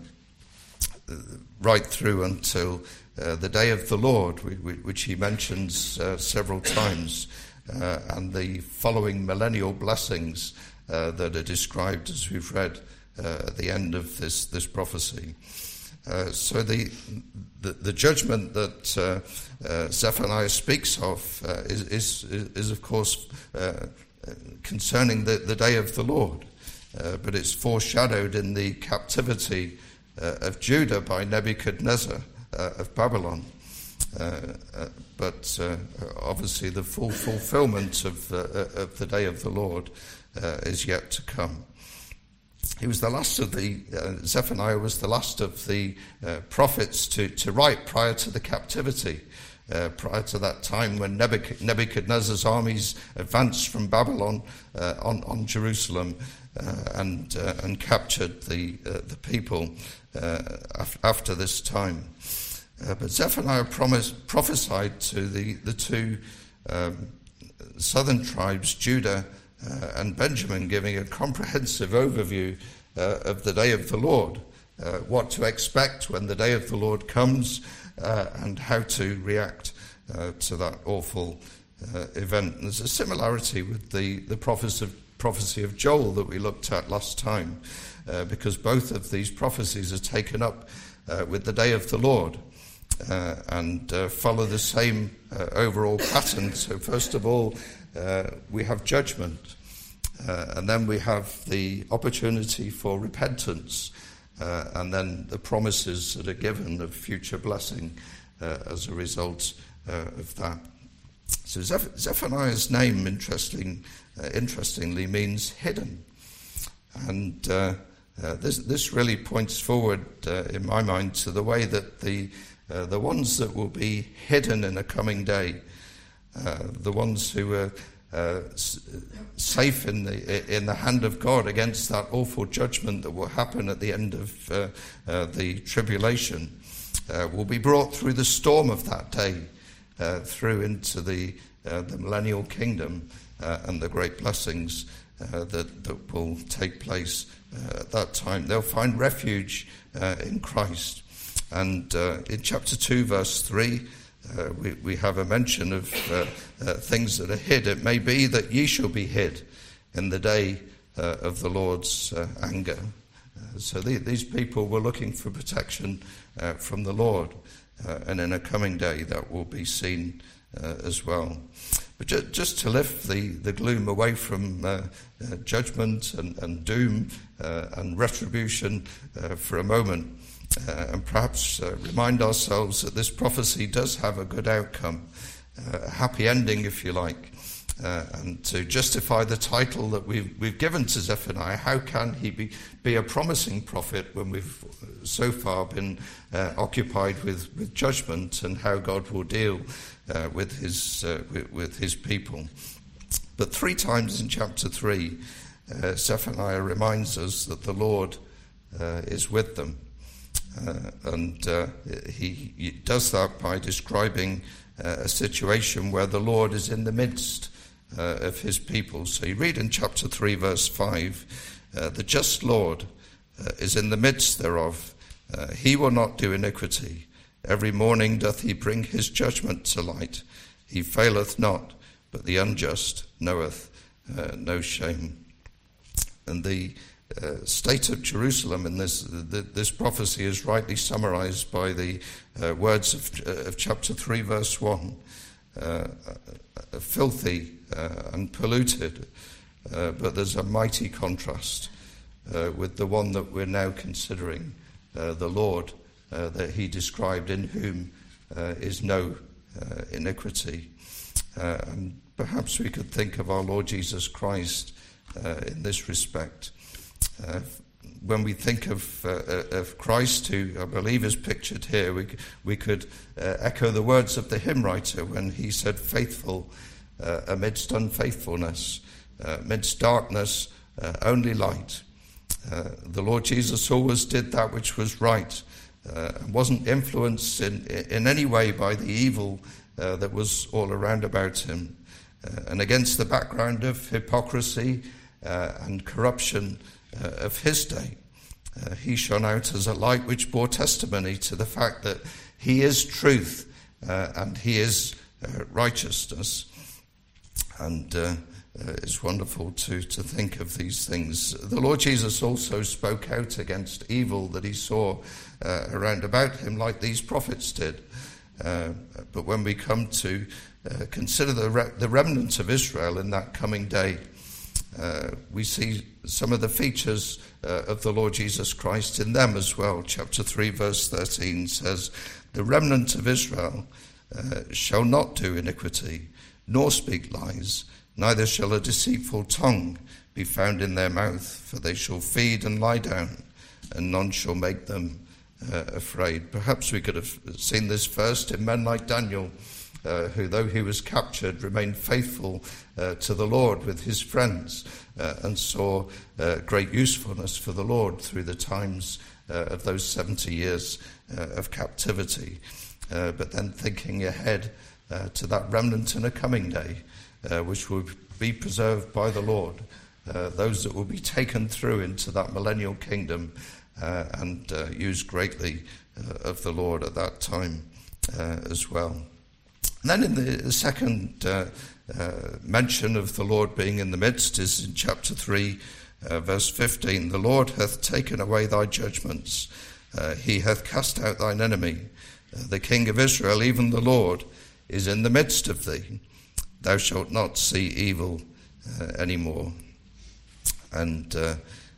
right through until uh, the day of the Lord, which he mentions uh, several times, uh, and the following millennial blessings uh, that are described as we've read uh, at the end of this, this prophecy. Uh, so the, the the judgment that uh, uh, Zephaniah speaks of uh, is, is, is, of course, uh, concerning the, the day of the Lord. Uh, but it's foreshadowed in the captivity uh, of Judah by Nebuchadnezzar uh, of Babylon. Uh, uh, but uh, obviously the full fulfillment of, uh, of the day of the Lord uh, is yet to come. He was the last of the, uh, Zephaniah was the last of the uh, prophets to, to write prior to the captivity. Uh, prior to that time when Nebuchadnezzar's armies advanced from Babylon uh, on, on Jerusalem uh, and uh, and captured the uh, the people uh, af- after this time. Uh, but Zephaniah promised, prophesied to the, the two um, southern tribes, Judah uh, and Benjamin, giving a comprehensive overview uh, of the day of the Lord, uh, what to expect when the day of the Lord comes, Uh, and how to react uh, to that awful uh, event. And there's a similarity with the, the prophecy, of, prophecy of Joel that we looked at last time, uh, because both of these prophecies are taken up uh, with the day of the Lord uh, and uh, follow the same uh, overall pattern. So first of all, uh, we have judgment, uh, and then we have the opportunity for repentance, Uh, and then the promises that are given of future blessing uh, as a result uh, of that. So Zeph- Zephaniah's name, interesting, uh, interestingly, means hidden. And uh, uh, this, this really points forward, uh, in my mind, to the way that the, uh, the ones that will be hidden in a coming day, uh, the ones who are Uh, safe in the in the hand of God against that awful judgment that will happen at the end of uh, uh, the tribulation, uh, will be brought through the storm of that day, uh, through into the uh, the millennial kingdom uh, and the great blessings uh, that that will take place uh, at that time. They'll find refuge uh, in Christ, and uh, in chapter two, verse three. Uh, we, we have a mention of uh, uh, things that are hid. It may be that ye shall be hid in the day uh, of the Lord's uh, anger. Uh, so the, these people were looking for protection uh, from the Lord, uh, and in a coming day that will be seen uh, as well. But ju- just to lift the, the gloom away from uh, uh, judgment and, and doom uh, and retribution uh, for a moment, Uh, and perhaps uh, remind ourselves that this prophecy does have a good outcome, uh, a happy ending, if you like. Uh, and to justify the title that we've, we've given to Zephaniah, how can he be, be a promising prophet when we've so far been uh, occupied with, with judgment and how God will deal uh, with his uh, with, with his people? But three times in chapter three, uh, Zephaniah reminds us that the Lord uh, is with them. Uh, and uh, he, he does that by describing uh, a situation where the Lord is in the midst uh, of his people. So you read in chapter three, verse five, uh, the just Lord uh, is in the midst thereof. Uh, he will not do iniquity. Every morning doth he bring his judgment to light. He faileth not, but the unjust knoweth uh, no shame. And the Uh, state of Jerusalem in this the, this prophecy is rightly summarized by the uh, words of, uh, of chapter three, verse one. Uh, uh, filthy uh, and polluted, uh, but there's a mighty contrast uh, with the one that we're now considering, uh, the Lord uh, that he described, in whom uh, is no uh, iniquity. Uh, and perhaps we could think of our Lord Jesus Christ uh, in this respect. Uh, when we think of, uh, of Christ, who I believe is pictured here, we, we could uh, echo the words of the hymn writer when he said, faithful uh, amidst unfaithfulness, uh, amidst darkness, uh, only light. Uh, the Lord Jesus always did that which was right, uh, and wasn't influenced in, in any way by the evil uh, that was all around about him. Uh, and against the background of hypocrisy uh, and corruption uh, of his day, uh, he shone out as a light which bore testimony to the fact that he is truth uh, and he is uh, righteousness. And uh, uh, it's wonderful to, to think of these things. The Lord Jesus also spoke out against evil that he saw uh, around about him, like these prophets did. Uh, but when we come to uh, consider the, re- the remnant of Israel in that coming day, uh, we see some of the features uh, of the Lord Jesus Christ in them as well. Chapter three, verse thirteen says, the remnant of Israel uh, shall not do iniquity, nor speak lies, neither shall a deceitful tongue be found in their mouth, for they shall feed and lie down, and none shall make them Uh, afraid. Perhaps we could have seen this first in men like Daniel, uh, who, though he was captured, remained faithful uh, to the Lord with his friends uh, and saw uh, great usefulness for the Lord through the times uh, of those seventy years uh, of captivity. Uh, but then thinking ahead uh, to that remnant in a coming day, uh, which will be preserved by the Lord, uh, those that will be taken through into that millennial kingdom Uh, and uh, used greatly uh, of the Lord at that time uh, as well. And then in the, the second uh, uh, mention of the Lord being in the midst is in chapter three, uh, verse fifteen. The Lord hath taken away thy judgments. Uh, he hath cast out thine enemy. Uh, the King of Israel, even the Lord, is in the midst of thee. Thou shalt not see evil uh, any more. And uh,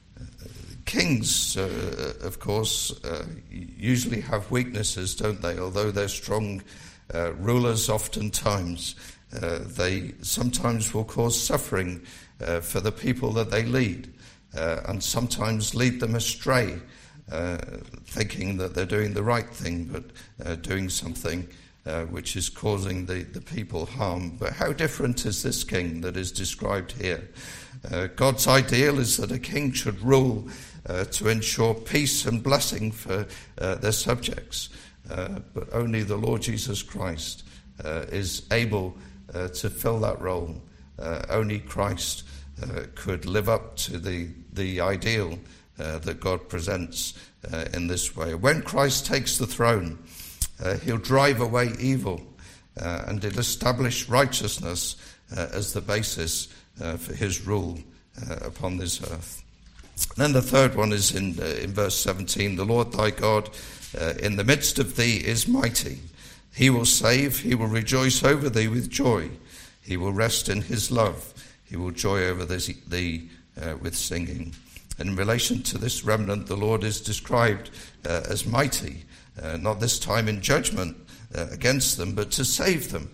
Kings, uh, of course, uh, usually have weaknesses, don't they? Although they're strong uh, rulers, oftentimes uh, they sometimes will cause suffering uh, for the people that they lead, uh, and sometimes lead them astray, uh, thinking that they're doing the right thing, but uh, doing something uh, which is causing the, the people harm. But how different is this king that is described here? Uh, God's ideal is that a king should rule Uh, to ensure peace and blessing for uh, their subjects. Uh, but only the Lord Jesus Christ uh, is able uh, to fill that role. Uh, only Christ uh, could live up to the, the ideal uh, that God presents uh, in this way. When Christ takes the throne, uh, he'll drive away evil uh, and he'll establish righteousness uh, as the basis uh, for his rule uh, upon this earth. Then the third one is in uh, in verse seventeen. The Lord thy God uh, in the midst of thee is mighty. He will save, he will rejoice over thee with joy. He will rest in his love. He will joy over thee uh, with singing. And in relation to this remnant, the Lord is described uh, as mighty, uh, not this time in judgment uh, against them, but to save them.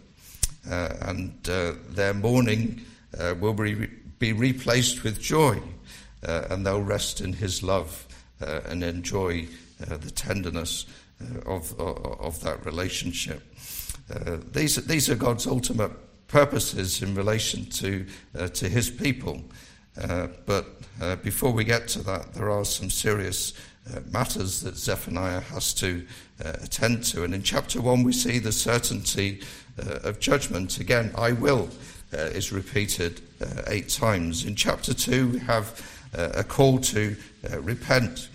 Uh, and uh, their mourning uh, will be, be replaced with joy. Uh, and they'll rest in his love uh, and enjoy uh, the tenderness uh, of, of of that relationship. Uh, these these are God's ultimate purposes in relation to uh, to his people. Uh, but uh, before we get to that, there are some serious uh, matters that Zephaniah has to uh, attend to. And in chapter one, we see the certainty uh, of judgment. Again, I will uh, is repeated uh, eight times. In chapter two, we have Uh, a call to uh, repent.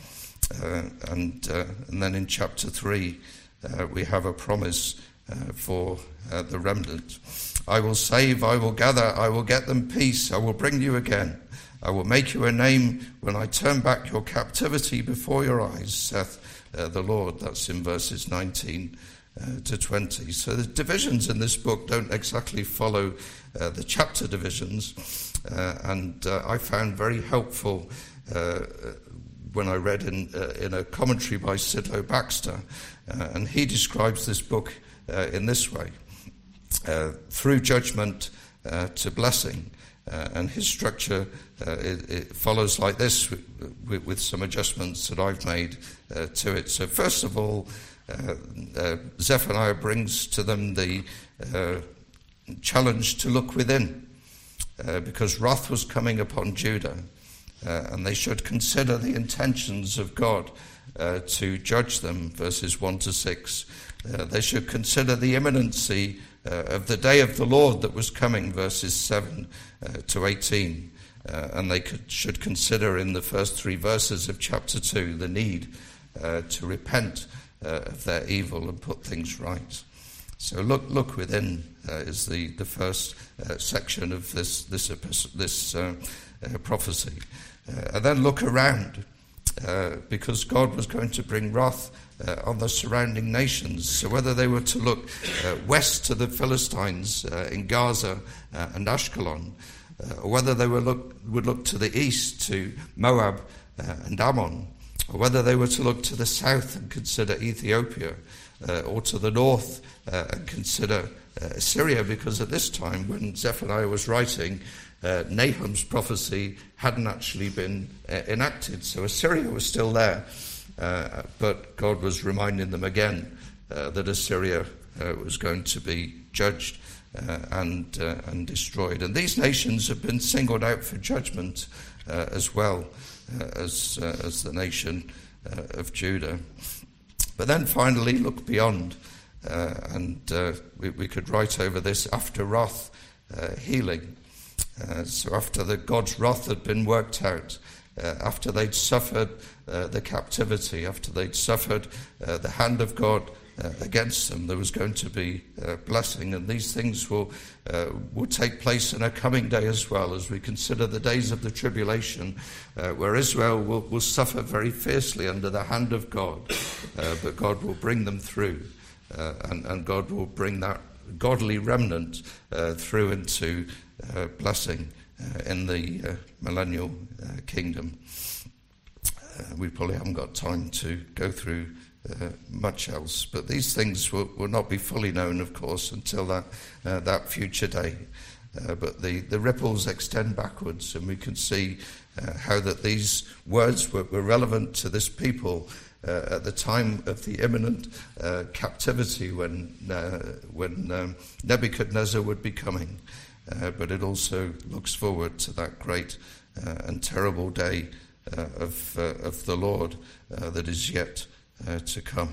Uh, and, uh, and then in chapter three, uh, we have a promise uh, for uh, the remnant. I will save, I will gather, I will get them peace, I will bring you again. I will make you a name when I turn back your captivity before your eyes, saith uh, the Lord. That's in verses nineteen uh, to twenty. So the divisions in this book don't exactly follow uh, the chapter divisions. Uh, and uh, I found very helpful uh, when I read in, uh, in a commentary by Sidlow Baxter, uh, and he describes this book uh, in this way. uh, through judgment uh, to blessing. Uh, and his structure uh, it, it follows like this with, with, with some adjustments that I've made uh, to it. So first of all, uh, uh, Zephaniah brings to them the uh, challenge to look within, uh, because wrath was coming upon Judah, uh, and they should consider the intentions of God uh, to judge them, verses one to six. Uh, they should consider the imminency Uh, of the day of the Lord that was coming, verses seven uh, to eighteen. Uh, and they could, should consider in the first three verses of chapter two the need uh, to repent uh, of their evil and put things right. So look look within uh, is the, the first uh, section of this, this, this uh, uh, prophecy. Uh, and then look around, uh, because God was going to bring wrath Uh, on the surrounding nations. So whether they were to look uh, west to the Philistines uh, in Gaza uh, and Ashkelon, uh, or whether they were look, would look to the east to Moab uh, and Ammon, or whether they were to look to the south and consider Ethiopia, uh, or to the north uh, and consider uh, Assyria, because at this time when Zephaniah was writing, uh, Nahum's prophecy hadn't actually been uh, enacted, so Assyria was still there. Uh, but God was reminding them again uh, that Assyria uh, was going to be judged uh, and uh, and destroyed. And these nations have been singled out for judgment uh, as well uh, as uh, as the nation uh, of Judah. But then finally look beyond, uh, and uh, we, we could write over this: after wrath, uh, healing. Uh, so after the God's wrath had been worked out, Uh, after they'd suffered uh, the captivity, after they'd suffered uh, the hand of God uh, against them, there was going to be uh, blessing. And these things will uh, will take place in a coming day as well, as we consider the days of the tribulation, uh, where Israel will, will suffer very fiercely under the hand of God, uh, but God will bring them through, uh, and, and God will bring that godly remnant uh, through into uh, blessing Uh, in the uh, millennial uh, kingdom. Uh, we probably haven't got time to go through uh, much else, but these things will, will not be fully known, of course, until that uh, that future day. Uh, but the, the ripples extend backwards, and we can see uh, how that these words were, were relevant to this people uh, at the time of the imminent uh, captivity when uh, when um, Nebuchadnezzar would be coming. Uh, but it also looks forward to that great uh, and terrible day uh, of uh, of the Lord uh, that is yet uh, to come.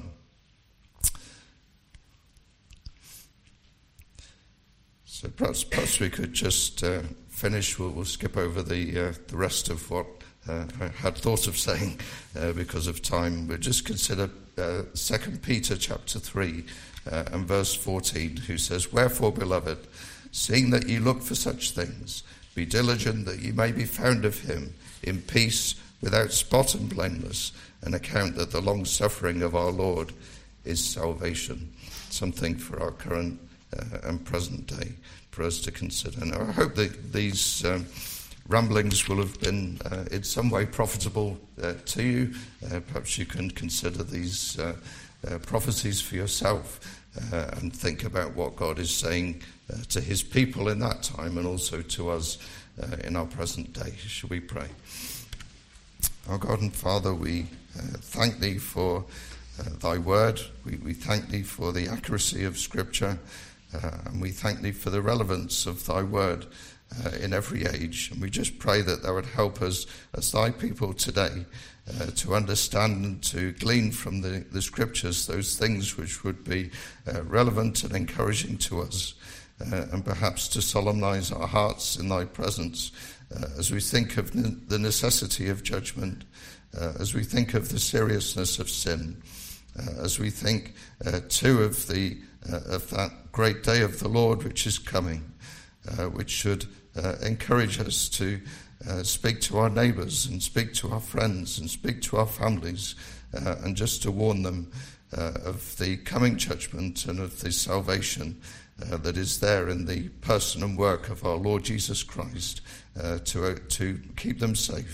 So perhaps, perhaps we could just uh, finish. We'll, we'll skip over the uh, the rest of what uh, I had thought of saying uh, because of time. We'll just consider uh, Second Peter chapter three uh, and verse fourteen, who says, "Wherefore, beloved, seeing that ye look for such things, be diligent that ye may be found of him in peace, without spot and blameless, and account that the long suffering of our Lord is salvation." Something for our current uh, and present day for us to consider. Now, I hope that these um, ramblings will have been uh, in some way profitable uh, to you. Uh, perhaps you can consider these uh, uh, prophecies for yourself uh, and think about what God is saying Uh, to his people in that time, and also to us uh, in our present day. Shall we pray? Our God and Father, we uh, thank thee for uh, thy word. We, we thank thee for the accuracy of Scripture, uh, and we thank thee for the relevance of thy word uh, in every age. And we just pray that thou would help us as thy people today uh, to understand and to glean from the, the Scriptures those things which would be uh, relevant and encouraging to us. Uh, and perhaps to solemnize our hearts in thy presence uh, as we think of ne- the necessity of judgment, uh, as we think of the seriousness of sin, uh, as we think uh, too of the uh, of that great day of the Lord which is coming, uh, which should uh, encourage us to uh, speak to our neighbours and speak to our friends and speak to our families, uh, and just to warn them uh, of the coming judgment and of the salvation Uh, that is there in the person and work of our Lord Jesus Christ, uh, to uh, to keep them safe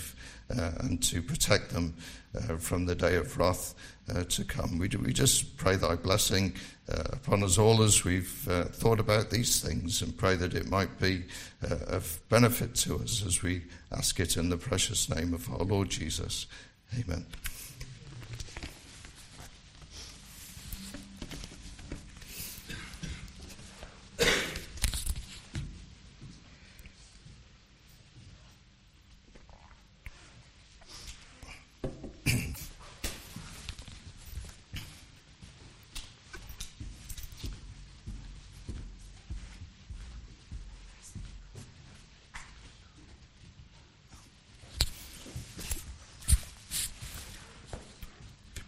uh, and to protect them uh, from the day of wrath uh, to come. We, do, we just pray thy blessing uh, upon us all as we've uh, thought about these things, and pray that it might be uh, of benefit to us as we ask it in the precious name of our Lord Jesus. Amen.